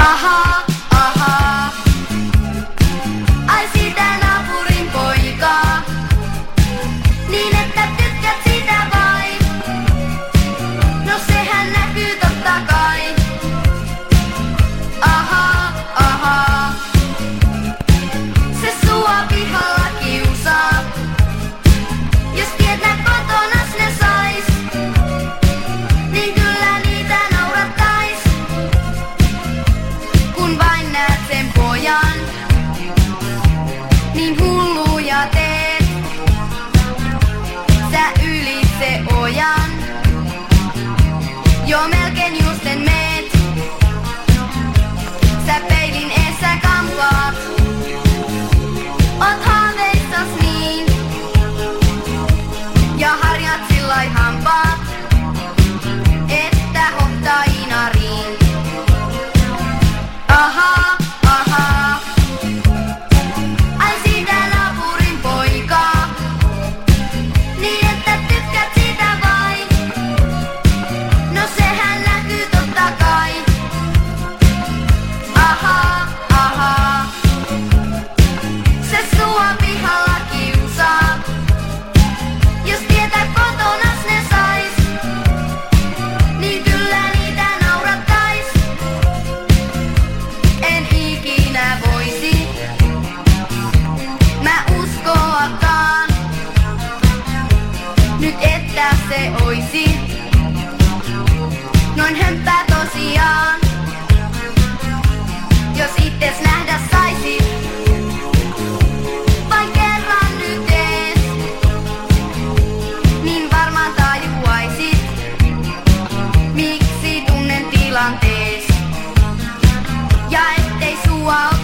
Aha, aha. Ai sitä naapurin poikaa. Niin että tykkät sitä vai? No sehän näkyy totta kai. Aha, aha. Se sua pihalla kiusaa. Jos tietää kotonas ne sais, niin kyllä niitä naurattais. Kun vain näet sen pojan, niin hulluja teet. Sä ylitse ojan, jo melkein justen meet. Sä peilin eessä kampaat, oot haaveissas niin. Ja harjat sillai hampaat, että hohtaa inariin. Aha, aha. Ai siitä naapurin poikaa. Niin että tykkät sitä vai? No sehän näkyy totta kai. Aha, aha. Se sua pihalla kiusaa. Jos tietää kotonas ne sais, niin kyllä niitä naurattais. En ikinä voisi mä uskoakaan nyt, että se oisi noin hömppää tosiaan. Jos itses nähdä saisit vain kerran nyt ees, niin varmaan tajuaisit, miksi tunnen tilantees. Ja ettei sua